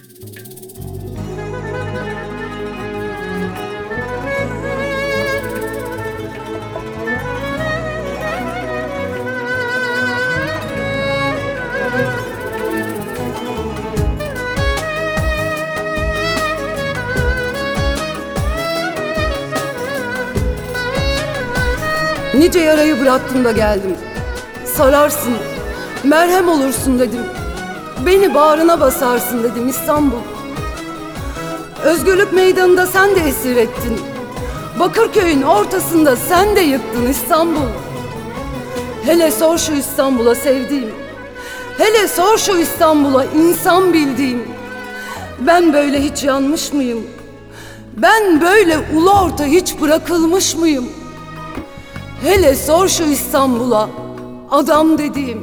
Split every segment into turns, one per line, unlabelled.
Nice yarayı bıraktım da geldim. Sararsın, merhem olursun dedim. Beni bağrına basarsın dedim İstanbul. Özgürlük meydanında sen de esir ettin. Bakırköy'ün ortasında sen de yıktın İstanbul. Hele sor şu İstanbul'a sevdiğim. Hele sor şu İstanbul'a insan bildiğim. Ben böyle hiç yanmış mıyım? Ben böyle ulu orta hiç bırakılmış mıyım? Hele sor şu İstanbul'a adam dediğim.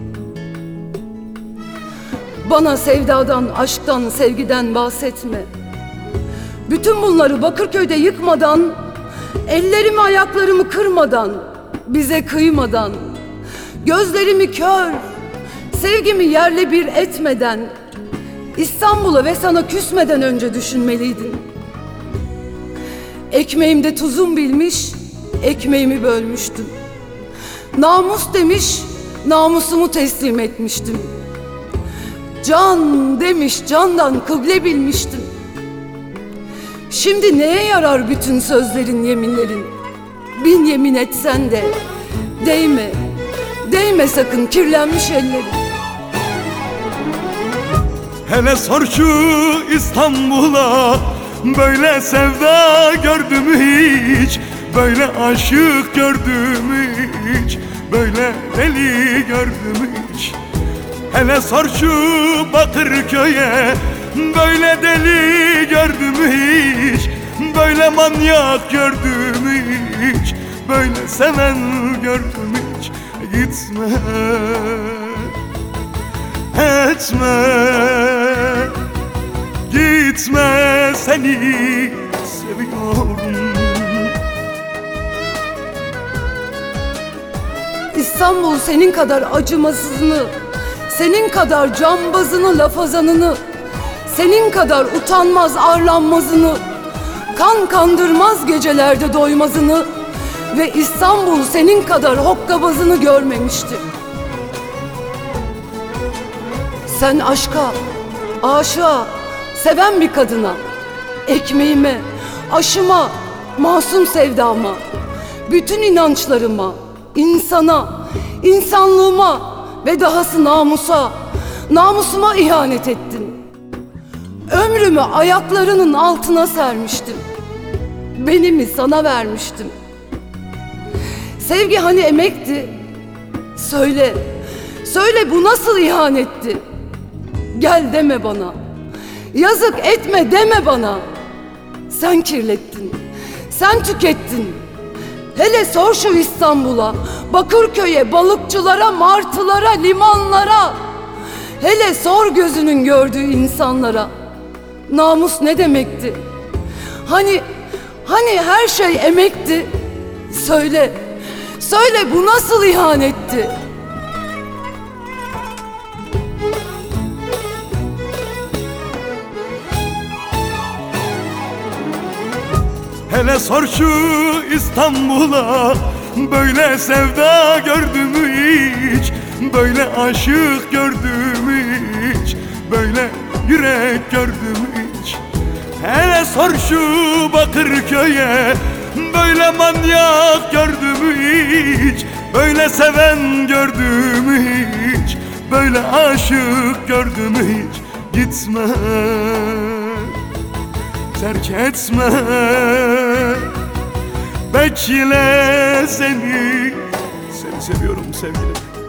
Bana sevdadan, aşktan, sevgiden bahsetme. Bütün bunları Bakırköy'de yıkmadan, ellerimi ayaklarımı kırmadan, bize kıymadan, gözlerimi kör, sevgimi yerle bir etmeden, İstanbul'a ve sana küsmeden önce düşünmeliydin. Ekmeğimde tuzum bilmiş, ekmeğimi bölmüştüm. Namus demiş, namusumu teslim etmiştim. Can demiş, candan kıble bilmiştim. Şimdi neye yarar bütün sözlerin, yeminlerin? Bin yemin etsen de değme, değme sakın kirlenmiş ellerin.
Hele sor şu İstanbul'a, böyle sevda gördüm hiç, böyle aşık gördüm hiç, böyle deli gördüm hiç. Hele sor şu Bakırköy'e, böyle deli gördüm hiç, böyle manyak gördüm hiç, böyle seven gördüm hiç. Gitme, etme, gitme, seni seviyorum.
İstanbul senin kadar acımasızını, senin kadar cambazını, lafazanını, senin kadar utanmaz arlanmazını, kan kandırmaz gecelerde doymazını ve İstanbul senin kadar hokkabazını görmemiştir. Sen aşka, aşığa, seven bir kadına, ekmeğime, aşıma, masum sevdama, bütün inançlarıma, insana, insanlığıma ve dahası namusa, namusuma ihanet ettin. Ömrümü ayaklarının altına sermiştim. Benimi sana vermiştim. Sevgi hani emekti? Söyle, söyle bu nasıl ihanetti? Gel deme bana, yazık etme deme bana. Sen kirlettin, sen tükettin. Hele sor şu İstanbul'a, Bakırköy'e, balıkçılara, martılara, limanlara. Hele sor gözünün gördüğü insanlara. Namus ne demekti? Hani her şey emekti? Söyle, söyle bu nasıl ihanetti?
Hele sor şu İstanbul'a, böyle sevda gördüm hiç, böyle aşık gördüm hiç, böyle yürek gördüm hiç. Hele sor şu Bakırköy'e, böyle manyak gördüm hiç, böyle seven gördüm hiç, böyle aşık gördüm hiç. Gitme, terk etme, bekle seni. Seni seviyorum sevgilim.